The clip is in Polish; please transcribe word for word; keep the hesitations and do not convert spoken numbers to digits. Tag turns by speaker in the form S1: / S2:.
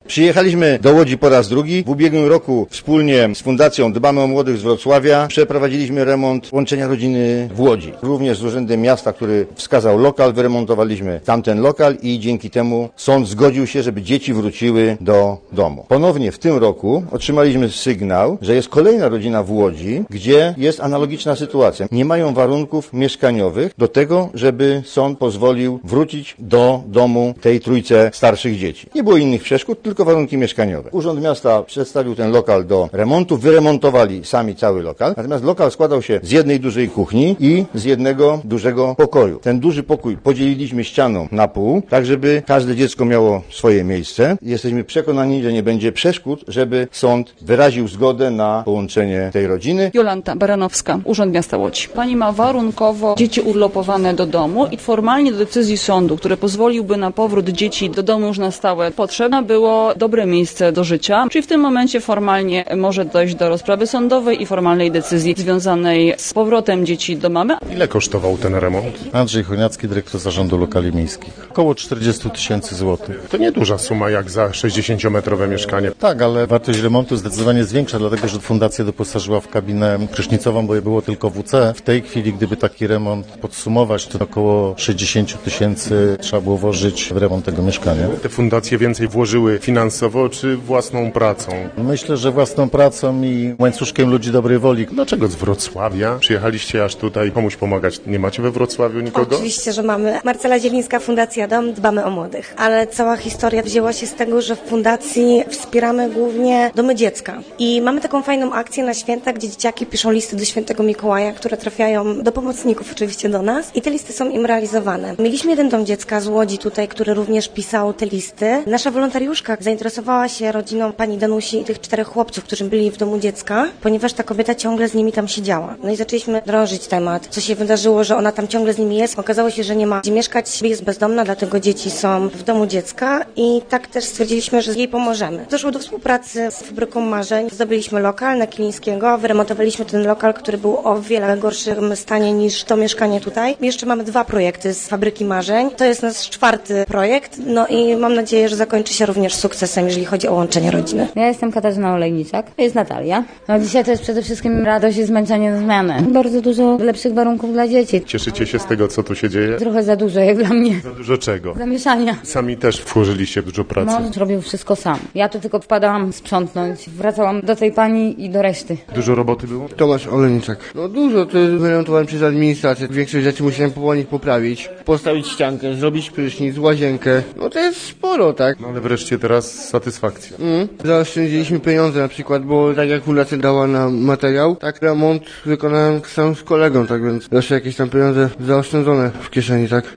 S1: Przyjechaliśmy do Łodzi po raz drugi. W ubiegłym roku wspólnie z Fundacją Dbamy o Młodych z Wrocławia przeprowadziliśmy remont łączenia rodziny w Łodzi. Również z Urzędem Miasta, który wskazał lokal, wyremontowaliśmy tamten lokal i dzięki temu sąd zgodził się, żeby dzieci wróciły do domu. Ponownie w tym roku otrzymaliśmy sygnał, że jest kolejna rodzina w Łodzi, gdzie jest analogiczna sytuacja. Nie mają warunków mieszkaniowych do tego, żeby sąd pozwolił wrócić do domu tej trójce starszych dzieci. Nie było innych przeszkód, tylko warunki mieszkaniowe. Urząd Miasta przedstawił ten lokal do remontu, wyremontowali sami cały lokal, natomiast lokal składał się z jednej dużej kuchni i z jednego dużego pokoju. Ten duży pokój podzieliliśmy ścianą na pół, tak żeby każde dziecko miało swoje miejsce. Jesteśmy przekonani, że nie będzie przeszkód, żeby sąd wyraził zgodę na połączenie tej rodziny.
S2: Jolanta Baranowska, Urząd Miasta Łodzi. Pani ma warunkowo dzieci urlopowane do domu i formalnie do decyzji sądu, który pozwoliłby na powrót dzieci do domu już na stałe, potrzebne było dobre miejsce do życia, czyli w tym momencie formalnie może dojść do rozprawy sądowej i formalnej decyzji związanej z powrotem dzieci do mamy.
S3: Ile kosztował ten remont?
S4: Andrzej Chojnacki, dyrektor Zarządu Lokali Miejskich. Około czterdzieści tysięcy złotych.
S3: To nieduża suma jak za sześćdziesięciometrowe mieszkanie.
S4: Tak, ale wartość remontu zdecydowanie jest większa, dlatego że fundacja doposażyła w kabinę prysznicową, bo było tylko W C. W tej chwili, gdyby taki remont podsumować, to około sześćdziesiąt tysięcy trzeba było włożyć w remont tego mieszkania.
S3: Te fundacje więcej włożyły finansowo czy własną pracą?
S4: Myślę, że własną pracą i łańcuszkiem ludzi dobrej woli.
S3: Dlaczego z Wrocławia przyjechaliście aż tutaj komuś pomagać? Nie macie we Wrocławiu nikogo?
S5: Oczywiście, że mamy. Marcela Zielińska, Fundacja Dom, Dbamy o Młodych. Ale cała historia wzięła się z tego, że w fundacji wspieramy głównie domy dziecka. I mamy taką fajną akcję na święta, gdzie dzieciaki piszą listy do Świętego Mikołaja, które trafiają do pomocników oczywiście do nas i te listy są im realizowane. Mieliśmy jeden dom dziecka z Łodzi tutaj, który również pisał te listy. Nasza wolontariuszka zainteresowała się rodziną pani Danusi i tych czterech chłopców, którzy byli w domu dziecka, ponieważ ta kobieta ciągle z nimi tam siedziała. No i zaczęliśmy drążyć temat. Co się wydarzyło, że ona tam ciągle z nimi jest. Okazało się, że nie ma gdzie mieszkać, jest bezdomna, dlatego dzieci są w domu dziecka i tak też stwierdziliśmy, że jej pomożemy. Doszło do współpracy z Fabryką Marzeń. Zdobyliśmy lokal na Kilińskiego, wyremontowaliśmy ten lokal, który był o wiele gorszym stanie niż to mieszkanie tutaj. Jeszcze mamy dwa projekty z Fabryki Marzeń. To jest nasz czwarty projekt, no i mam nadzieję, że zakończy się również sukcesem, jeżeli chodzi o łączenie rodziny.
S6: Ja jestem Katarzyna Olejniczak, to jest Natalia. No dzisiaj to jest przede wszystkim radość i zmęczenie na zmianę. Bardzo dużo lepszych warunków dla dzieci.
S3: Cieszycie się z tego, co tu się dzieje?
S6: Trochę za dużo, jak dla mnie.
S3: Za dużo czego?
S6: Zamieszania.
S3: Sami też włożyliście dużo pracy.
S6: Mąż robił wszystko sam. Ja tu tylko wpadałam sprzątnąć. Wracałam do tej pani i do reszty.
S3: Dużo roboty było?
S7: Tomasz Olejniczak. No dużo, to jest wyremontowałem przez administrację. Większość rzeczy musiałem po nich poprawić. Postawić ściankę, zrobić prysznic, łazienkę. No to jest sporo, tak?
S3: No ale wreszcie teraz satysfakcja.
S7: Mm. Zaoszczędziliśmy pieniądze na przykład, bo tak jak fundacja dała nam materiał, tak remont wykonałem sam z kolegą, tak więc zawsze jakieś tam pieniądze zaoszczędzone w kieszeni, tak?